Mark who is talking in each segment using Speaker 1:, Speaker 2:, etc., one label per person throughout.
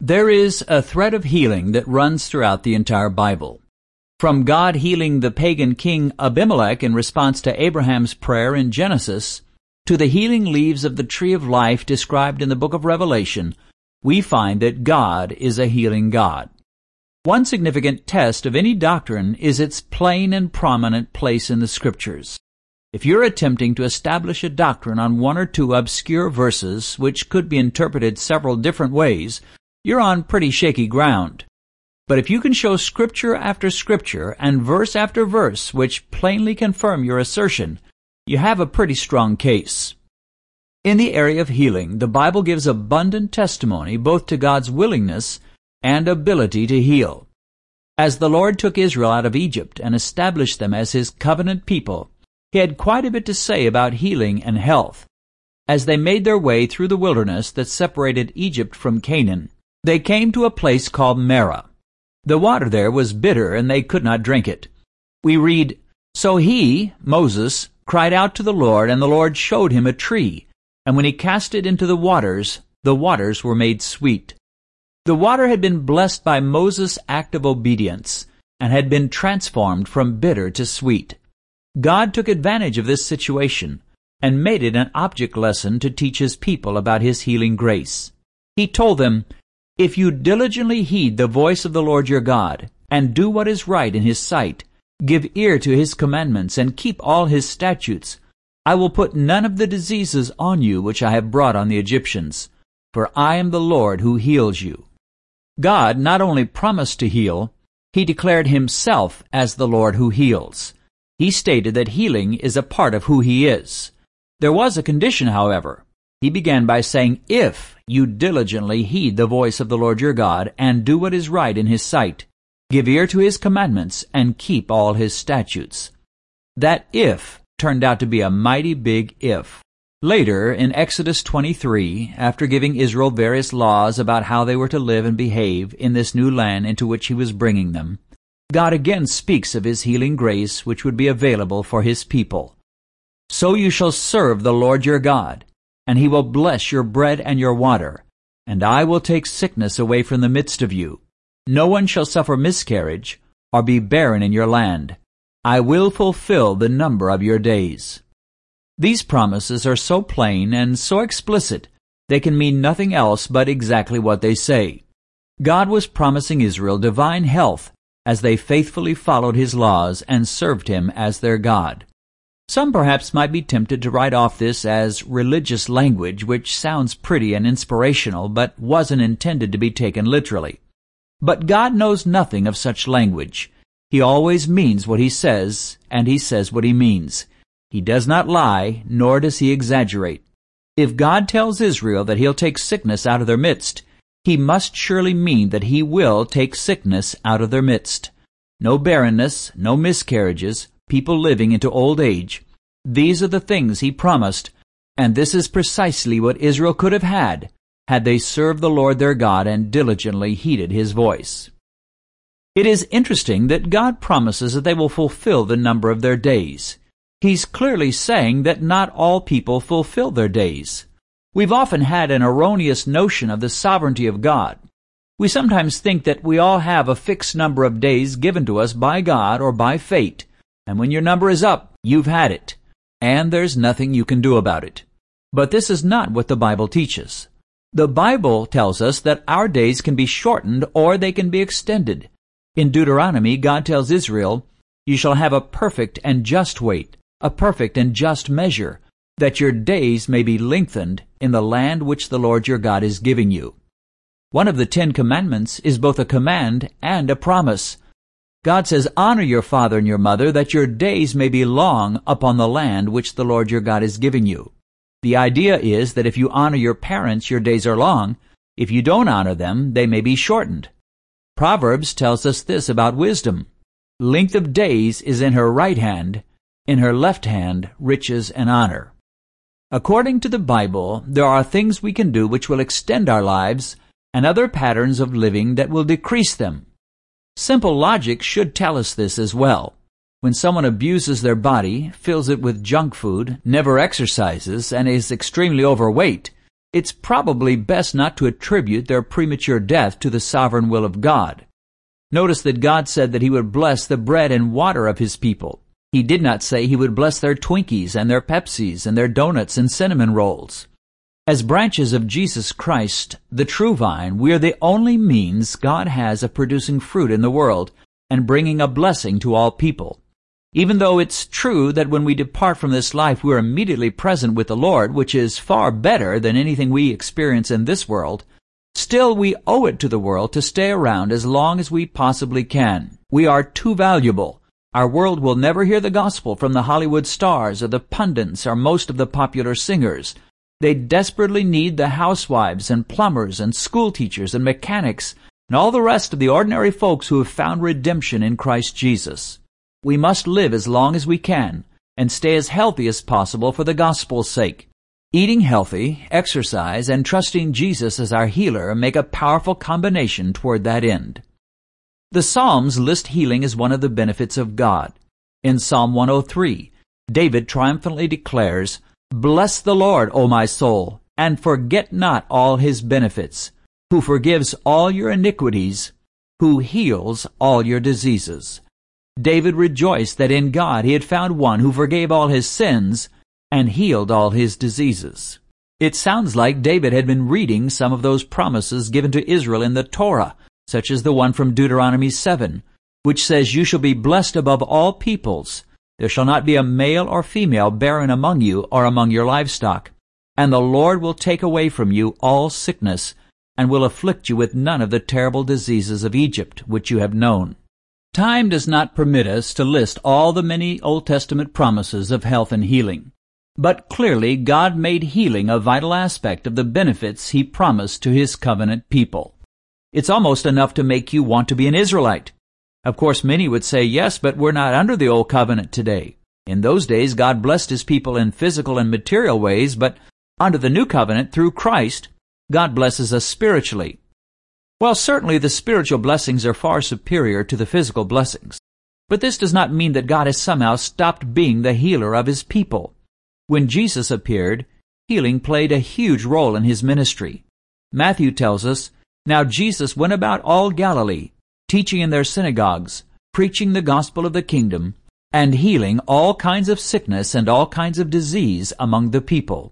Speaker 1: There is a thread of healing that runs throughout the entire Bible. From God healing the pagan king Abimelech in response to Abraham's prayer in Genesis, to the healing leaves of the tree of life described in the book of Revelation, we find that God is a healing God. One significant test of any doctrine is its plain and prominent place in the Scriptures. If you're attempting to establish a doctrine on one or two obscure verses which could be interpreted several different ways, you're on pretty shaky ground. But if you can show Scripture after Scripture and verse after verse which plainly confirm your assertion, you have a pretty strong case. In the area of healing, the Bible gives abundant testimony both to God's willingness and ability to heal. As the Lord took Israel out of Egypt and established them as His covenant people, He had quite a bit to say about healing and health. As they made their way through the wilderness that separated Egypt from Canaan, they came to a place called Marah. The water there was bitter, and they could not drink it. We read, "So he, Moses, cried out to the Lord, and the Lord showed him a tree. And when he cast it into the waters were made sweet." The water had been blessed by Moses' act of obedience, and had been transformed from bitter to sweet. God took advantage of this situation, and made it an object lesson to teach His people about His healing grace. He told them, "If you diligently heed the voice of the Lord your God, and do what is right in His sight, give ear to His commandments, and keep all His statutes, I will put none of the diseases on you which I have brought on the Egyptians, for I am the Lord who heals you." God not only promised to heal, He declared Himself as the Lord who heals. He stated that healing is a part of who He is. There was a condition, however. He began by saying, "If you diligently heed the voice of the Lord your God, and do what is right in His sight, give ear to His commandments, and keep all His statutes." That "if" turned out to be a mighty big if. Later, in Exodus 23, after giving Israel various laws about how they were to live and behave in this new land into which He was bringing them, God again speaks of His healing grace which would be available for His people. "So you shall serve the Lord your God, and He will bless your bread and your water, and I will take sickness away from the midst of you. No one shall suffer miscarriage, or be barren in your land. I will fulfill the number of your days." These promises are so plain and so explicit, they can mean nothing else but exactly what they say. God was promising Israel divine health as they faithfully followed His laws and served Him as their God. Some perhaps might be tempted to write off this as religious language, which sounds pretty and inspirational, but wasn't intended to be taken literally. But God knows nothing of such language. He always means what He says, and He says what He means. He does not lie, nor does He exaggerate. If God tells Israel that He'll take sickness out of their midst, He must surely mean that He will take sickness out of their midst. No barrenness, no miscarriages, people living into old age. These are the things He promised, and this is precisely what Israel could have had they served the Lord their God and diligently heeded His voice. It is interesting that God promises that they will fulfill the number of their days. He's clearly saying that not all people fulfill their days. We've often had an erroneous notion of the sovereignty of God. We sometimes think that we all have a fixed number of days given to us by God or by fate, and when your number is up, you've had it, and there's nothing you can do about it. But this is not what the Bible teaches. The Bible tells us that our days can be shortened or they can be extended. In Deuteronomy, God tells Israel, "You shall have a perfect and just weight, a perfect and just measure, that your days may be lengthened in the land which the Lord your God is giving you." One of the 10 Commandments is both a command and a promise. God says, "Honor your father and your mother, that your days may be long upon the land which the Lord your God is giving you." The idea is that if you honor your parents, your days are long. If you don't honor them, they may be shortened. Proverbs tells us this about wisdom: "Length of days is in her right hand, in her left hand riches and honor." According to the Bible, there are things we can do which will extend our lives, and other patterns of living that will decrease them. Simple logic should tell us this as well. When someone abuses their body, fills it with junk food, never exercises, and is extremely overweight, It's probably best not to attribute their premature death to the sovereign will of God. Notice that God said that He would bless the bread and water of His people. He did not say He would bless their Twinkies and their Pepsis and their donuts and cinnamon rolls. As branches of Jesus Christ, the true vine, we are the only means God has of producing fruit in the world and bringing a blessing to all people. Even though it's true that when we depart from this life we are immediately present with the Lord, which is far better than anything we experience in this world, still we owe it to the world to stay around as long as we possibly can. We are too valuable. Our world will never hear the gospel from the Hollywood stars or the pundits or most of the popular singers. They desperately need the housewives and plumbers and school teachers and mechanics and all the rest of the ordinary folks who have found redemption in Christ Jesus. We must live as long as we can and stay as healthy as possible for the gospel's sake. Eating healthy, exercise, and trusting Jesus as our healer make a powerful combination toward that end. The Psalms list healing as one of the benefits of God. In Psalm 103, David triumphantly declares, "Bless the Lord, O my soul, and forget not all His benefits, who forgives all your iniquities, who heals all your diseases." David rejoiced that in God he had found one who forgave all his sins and healed all his diseases. It sounds like David had been reading some of those promises given to Israel in the Torah, such as the one from Deuteronomy 7, which says, "You shall be blessed above all peoples. There shall not be a male or female barren among you or among your livestock. And the Lord will take away from you all sickness, and will afflict you with none of the terrible diseases of Egypt, which you have known." Time does not permit us to list all the many Old Testament promises of health and healing. But clearly God made healing a vital aspect of the benefits He promised to His covenant people. It's almost enough to make you want to be an Israelite. Of course, many would say, yes, but we're not under the Old Covenant today. In those days, God blessed His people in physical and material ways, but under the New Covenant, through Christ, God blesses us spiritually. Well, certainly the spiritual blessings are far superior to the physical blessings. But this does not mean that God has somehow stopped being the healer of His people. When Jesus appeared, healing played a huge role in His ministry. Matthew tells us, "Now Jesus went about all Galilee, teaching in their synagogues, preaching the gospel of the kingdom, and healing all kinds of sickness and all kinds of disease among the people."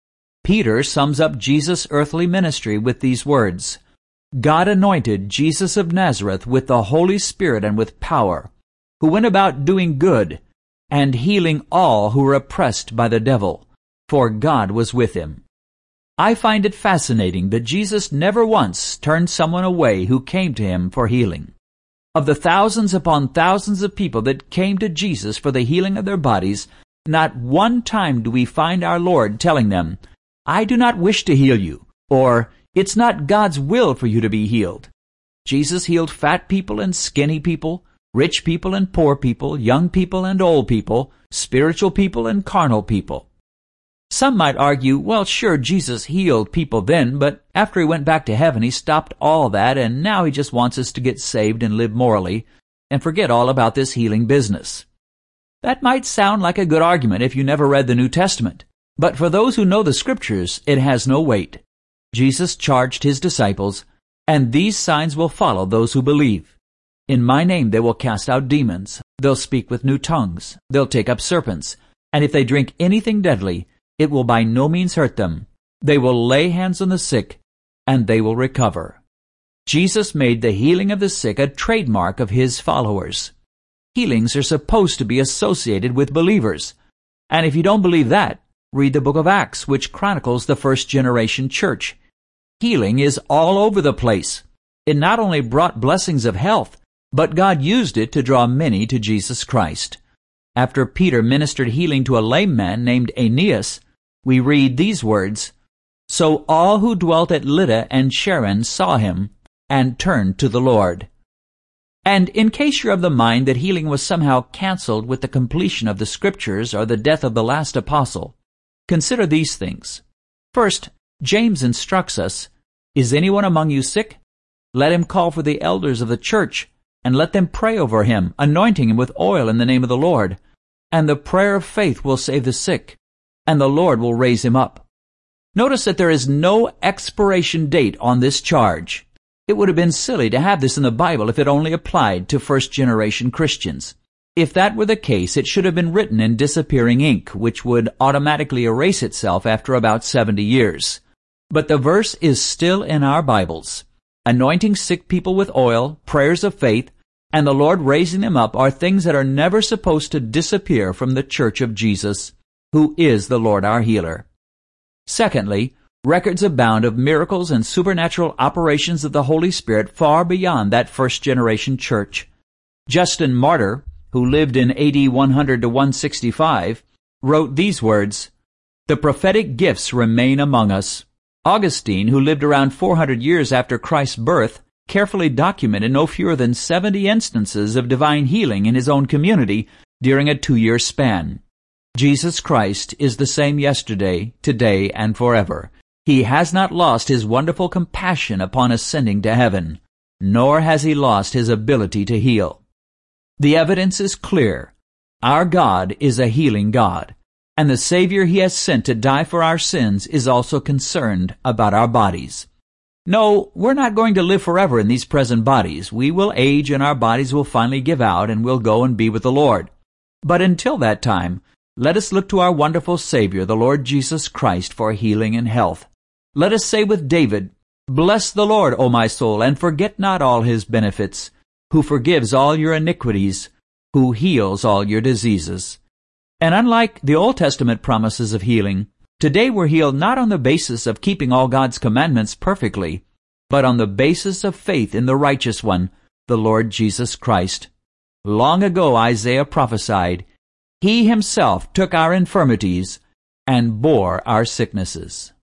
Speaker 1: Peter sums up Jesus' earthly ministry with these words, "God anointed Jesus of Nazareth with the Holy Spirit and with power, who went about doing good and healing all who were oppressed by the devil, for God was with Him." I find it fascinating that Jesus never once turned someone away who came to Him for healing. Of the thousands upon thousands of people that came to Jesus for the healing of their bodies, not one time do we find our Lord telling them, "I do not wish to heal you," or "It's not God's will for you to be healed." Jesus healed fat people and skinny people, rich people and poor people, young people and old people, spiritual people and carnal people. Some might argue, well, sure, Jesus healed people then, but after He went back to heaven, He stopped all that, and now He just wants us to get saved and live morally and forget all about this healing business. That might sound like a good argument if you never read the New Testament, but for those who know the Scriptures, it has no weight. Jesus charged His disciples, "And these signs will follow those who believe. In my name they will cast out demons. They'll speak with new tongues. They'll take up serpents. And if they drink anything deadly, it will by no means hurt them. They will lay hands on the sick, and they will recover." Jesus made the healing of the sick a trademark of His followers. Healings are supposed to be associated with believers. And if you don't believe that, read the book of Acts, which chronicles the first-generation church. Healing is all over the place. It not only brought blessings of health, but God used it to draw many to Jesus Christ. After Peter ministered healing to a lame man named Aeneas, we read these words, "So all who dwelt at Lydda and Sharon saw him and turned to the Lord." And in case you're of the mind that healing was somehow canceled with the completion of the Scriptures or the death of the last apostle, consider these things. First, James instructs us, "Is anyone among you sick? Let him call for the elders of the church, and let them pray over him, anointing him with oil in the name of the Lord. And the prayer of faith will save the sick, and the Lord will raise him up." Notice that there is no expiration date on this charge. It would have been silly to have this in the Bible if it only applied to first-generation Christians. If that were the case, it should have been written in disappearing ink, which would automatically erase itself after about 70 years. But the verse is still in our Bibles. Anointing sick people with oil, prayers of faith, and the Lord raising them up are things that are never supposed to disappear from the Church of Jesus, who is the Lord our healer. Secondly, records abound of miracles and supernatural operations of the Holy Spirit far beyond that first-generation church. Justin Martyr, who lived in AD 100 to 165, wrote these words, "The prophetic gifts remain among us." Augustine, who lived around 400 years after Christ's birth, carefully documented no fewer than 70 instances of divine healing in his own community during a 2-year span. Jesus Christ is the same yesterday, today, and forever. He has not lost his wonderful compassion upon ascending to heaven, nor has he lost his ability to heal. The evidence is clear. Our God is a healing God, and the Savior he has sent to die for our sins is also concerned about our bodies. No, we're not going to live forever in these present bodies. We will age and our bodies will finally give out and we'll go and be with the Lord. But until that time, let us look to our wonderful Savior, the Lord Jesus Christ, for healing and health. Let us say with David, "Bless the Lord, O my soul, and forget not all his benefits, who forgives all your iniquities, who heals all your diseases." And unlike the Old Testament promises of healing, today we're healed not on the basis of keeping all God's commandments perfectly, but on the basis of faith in the righteous one, the Lord Jesus Christ. Long ago Isaiah prophesied, "He himself took our infirmities and bore our sicknesses."